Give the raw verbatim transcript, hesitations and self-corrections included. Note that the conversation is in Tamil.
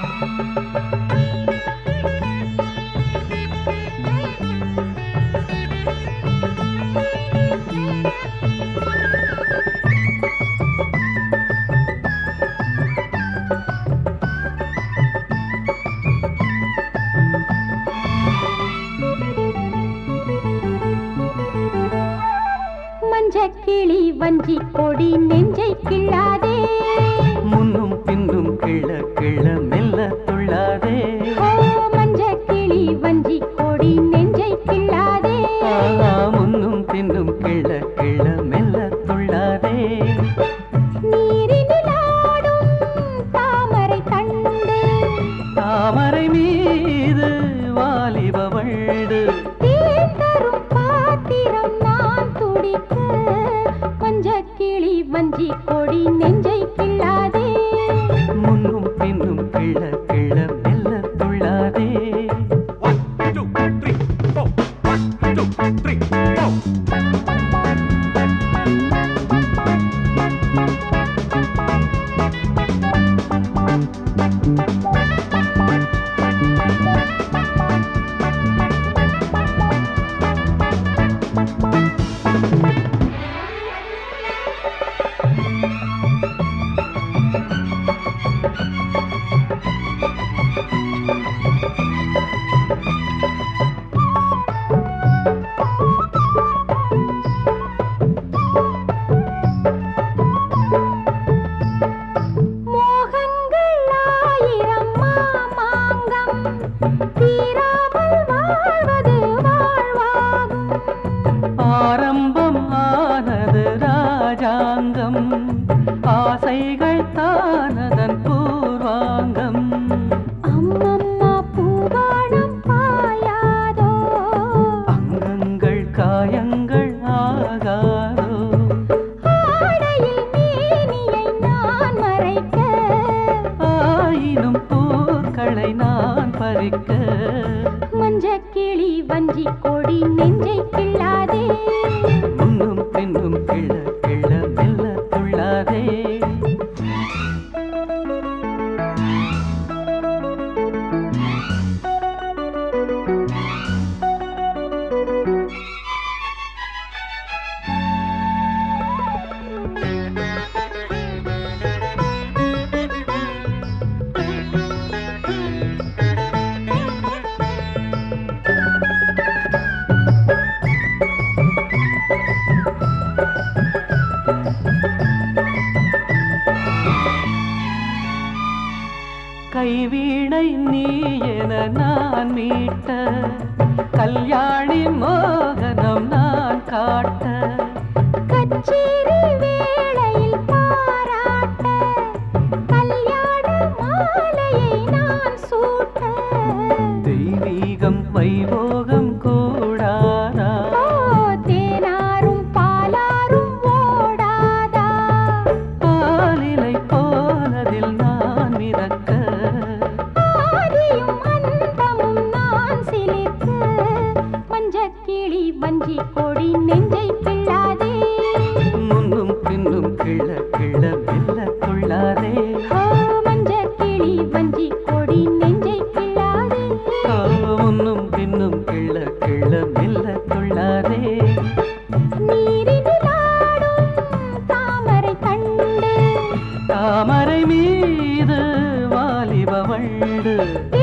கிளி வஞ்சி கொடி நெஞ்சை கிள்ளாதே, முன்னும் பின்னும் கிள்ள கிள்ள மெல்ல துள்ளாதே. மஞ்ச கிளி வஞ்சி கொடி நெஞ்சை கிள்ளாதே, முன்னும் பின்னும் கிள்ள கிள்ள மெல்ல துள்ளாதே. நீரினில் ஆடும் தாமரை தண்டு, தாமரை மீது வாலிப வண்டு, தரும் பாத்திரம் நான் துடிக்க. மஞ்ச கிளி வஞ்சி கொடி நெஞ்சை கிள்ளாதே, முன்னும் பின்னும் கிள்ள கிள்ள மெல்ல துள்ளாதே. ஆரம்பம் ஆனது ராஜாங்கம், ஆசைகள் தானதன் பூர்வாங்கம். அம்மம்மா பூவாடம் பாயாதோ, அங்கங்கள் காயங்கள் ஆகாதோ. ஆடையில் மேனியை நான் மறைக்க, ஆயினும் பூக்களை நான் பறிக்க. மஞ்ச கிளி வஞ்சி கொடி நெஞ்சை கிள்ளாதே, முன்னும் பின்னும் கிள்ள கிள்ள மெல்ல துள்ளாதே. கைவீணை நீ என நான் மீட்ட, கல்யாணி மோகனம் நான் காட்ட. கச்சேரி வேளையில் பாராட்ட, கல்யாண மாலையை நான் சூட்ட. தெய்வீகம் வைபோகம் கூடாதா, தேனாரும் பாலாரும் ஓடாதா. பாலிலை போனதில் நான் மிதக்க, ஆதியும் அந்தமும் நான் சிலிர்க்க. மஞ்ச கிளி வஞ்சி கொடி நெஞ்சை கிள்ளாதே, முன்னும் பின்னும் கிள்ள கிள்ள மெல்ல துள்ளாதே. மஞ்ச கிளி வஞ்சி கொடி நெஞ்சை கிள்ளாதே, முன்னும் பின்னும் கிள்ள கிள்ள மெல்ல துள்ளாதே. நீரினில் ஆடும் தாமரை தண்டு, தாமரை மீது வாலிப வண்டு,